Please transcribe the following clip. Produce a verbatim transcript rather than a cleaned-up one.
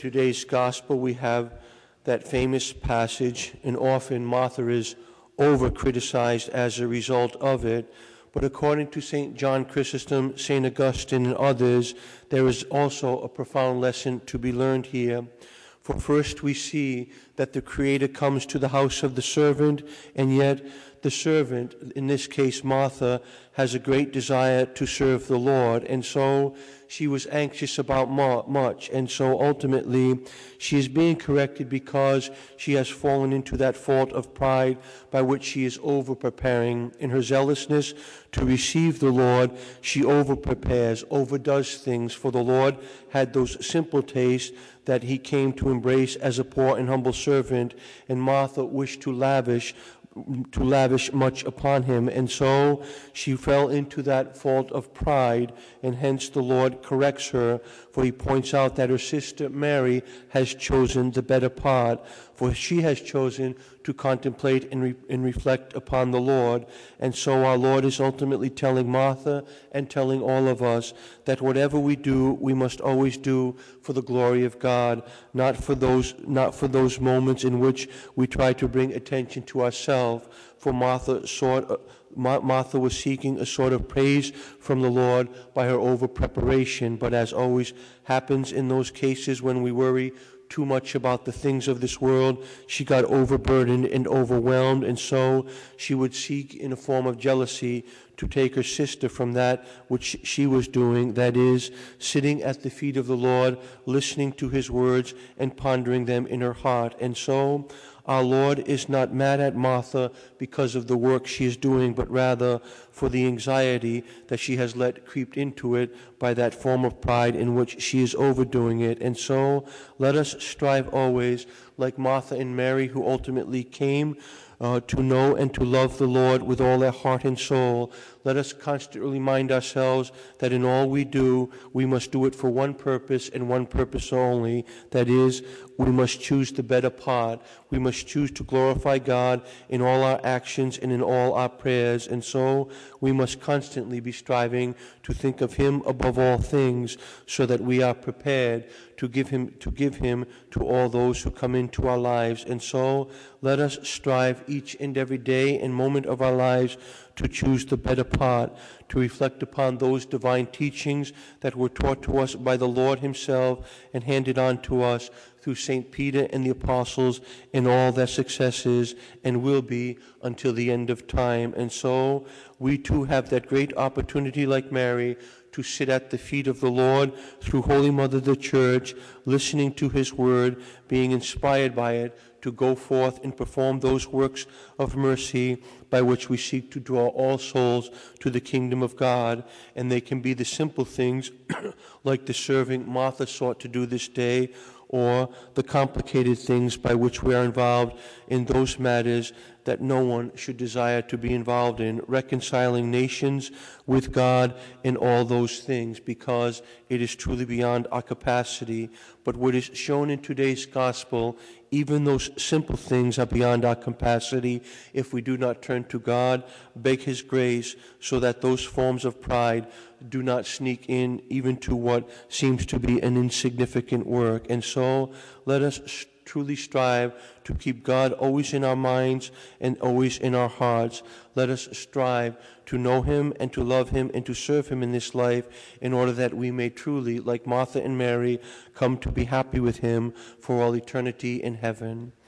today's gospel, we have that famous passage, and often Martha is over-criticized as a result of it. But according to Saint John Chrysostom, Saint Augustine, and others, there is also a profound lesson to be learned here. For first we see that the Creator comes to the house of the servant, and yet the servant, in this case Martha, has a great desire to serve the Lord, and so she was anxious about much, and so ultimately she is being corrected because she has fallen into that fault of pride by which she is over-preparing. In her zealousness to receive the Lord, she over-prepares, overdoes things, for the Lord had those simple tastes that he came to embrace as a poor and humble servant, and Martha wished to lavish to lavish much upon him, and so she fell into that fault of pride, and hence the Lord corrects her, for he points out that her sister Mary has chosen the better part, for she has chosen to contemplate and, re- and reflect upon the Lord. And so our Lord is ultimately telling Martha and telling all of us that whatever we do, we must always do for the glory of God, not for those not for those moments in which we try to bring attention to ourselves. For Martha sought Martha was seeking a sort of praise from the Lord by her over-preparation, but as always happens in those cases when we worry too much about the things of this world, she got overburdened and overwhelmed, and so she would seek in a form of jealousy to take her sister from that which she was doing, that is, sitting at the feet of the Lord, listening to his words and pondering them in her heart. And so our Lord is not mad at Martha because of the work she is doing, but rather for the anxiety that she has let creep into it by that form of pride in which she is overdoing it. And so let us strive always, like Martha and Mary, who ultimately came Uh, to know and to love the Lord with all their heart and soul. Let us constantly remind ourselves that in all we do, we must do it for one purpose and one purpose only. That is, we must choose the better part. We must choose to glorify God in all our actions and in all our prayers. And so we must constantly be striving to think of him above all things, so that we are prepared to give him to give him to all those who come into our lives. And so let us strive each and every day and moment of our lives to choose the better part, to reflect upon those divine teachings that were taught to us by the Lord himself and handed on to us through Saint Peter and the apostles in all their successes, and will be until the end of time. And so we too have that great opportunity, like Mary, to sit at the feet of the Lord through Holy Mother the Church, listening to his word, being inspired by it, to go forth and perform those works of mercy by which we seek to draw all souls to the kingdom of God. And they can be the simple things like the serving Martha sought to do this day, or the complicated things by which we are involved in those matters that no one should desire to be involved in, reconciling nations with God in all those things, because it is truly beyond our capacity. But what is shown in today's gospel, even those simple things are beyond our capacity if we do not turn to God, beg his grace, so that those forms of pride do not sneak in even to what seems to be an insignificant work. And so let us truly strive to keep God always in our minds and always in our hearts. Let us strive to know him and to love him and to serve him in this life, in order that we may truly, like Martha and Mary, come to be happy with him for all eternity in heaven.